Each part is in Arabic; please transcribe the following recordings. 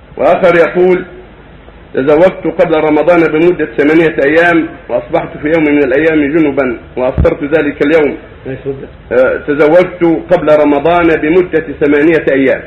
وآخر يقول: تزوجت قبل رمضان بمدة 8 أيام وأصبحت في يوم من الأيام جنبا وأفطرت ذلك اليوم. تزوجت قبل رمضان بمدة 8 أيام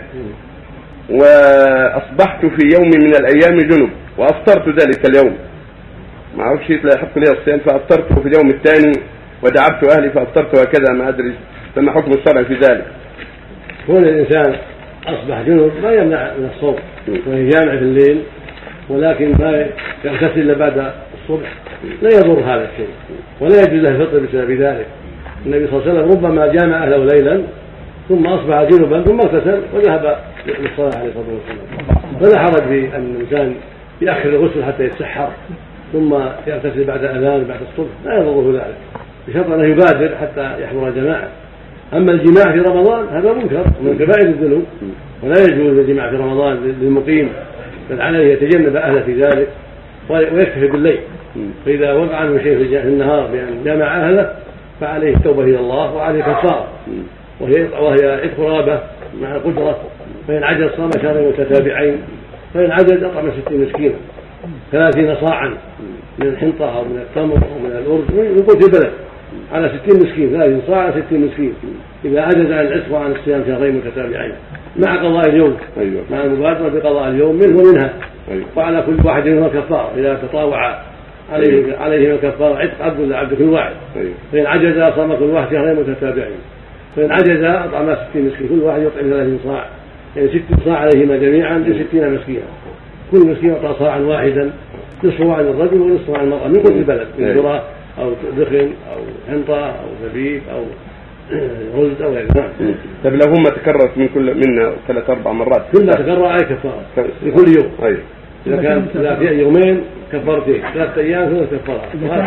وأصبحت في يوم من الأيام جنب وأفطرت ذلك اليوم. ما أعرفش لا يحق لي الصيام فأفطرت في اليوم الثاني ودعبت أهلي فأفطرت وكذا، ما أدري فما حكم الشرع في ذلك. كون الإنسان أصبح جنب ما يمنع من الصوم ويجامع في الليل، ولكن ما يغتسل إلا بعد الصبح لا يضر هذا الشيء ولا يجوز له الفطر بسبب ذلك. النبي صلى الله عليه وسلم ربما جامع أهله ليلا ثم أصبح جنبا ثم اغتسل وذهب للصلاة عليه الصلاة والسلام، فلا حرج في أن الإنسان يأخر الغسل حتى يتسحر ثم يغتسل بعد الأذان بعد الصبح، لا يضره ذلك بشرط أنه يبادر حتى يحضر الجماعة. أما الجماع في رمضان هذا منكر ومن كبائر الذنوب ولا يجوز الجماع في رمضان للمقيم، بل عليه يتجنب أهله في ذلك ويكتفي بالليل. فإذا وقع عنه شيء في النهار بأن جمع أهله فعليه التوبة إلى الله وعليه كفارة وهي عتق رقبة مع القدرة، فإن عجز صام شهرين متتابعين، فإن عجز أطعم 60 مسكينا 30 صاعا من الحنطة أو من التمر أو من الأرز من قوت البلد على 60 مسكين، 30 صاع على 60 مسكين إذا عجز عن العتق وعن الصيام شهرين متتابعين مع قضاء اليوم. مع المبادرة بقضاء اليوم منه ومنها. وعلى كل واحد منهم كفارة إذا تطاوع عليه الكفارة عتق عبد ولا عبد كل واحد. فإن عجز صام كل واحد شهرين متتابعين، فإن عجز أطعم 60 مسكين كل واحد يطعم 30 صاع، يعني 60 صاع عليهما جميعا ب60 مسكينا، كل مسكين يعطى صاعا واحدا، نصفه عن الرجل ونصفه عن المرأة من كل البلد من ذرة أو دخن أو حنطة أو زبيب أو رز أو غيره. طيب لو هم تكررت من كل منا 3-4 مرات كلها تكرر عليه كفارة لكل يوم. إذا كان في يومين كفارتين، 3 أيام 3 كفارات.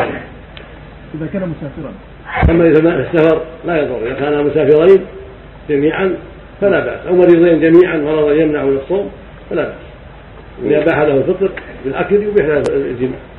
إذا كان مسافرا. أما إذا ما السفر لا يضر، إذا كانا مسافرين جميعا فلا بأس، أو مريضين جميعا مرضا يمنع من الصوم فلا بأس. إذا أباح له الفطر بالأكل يبيح له الجماع.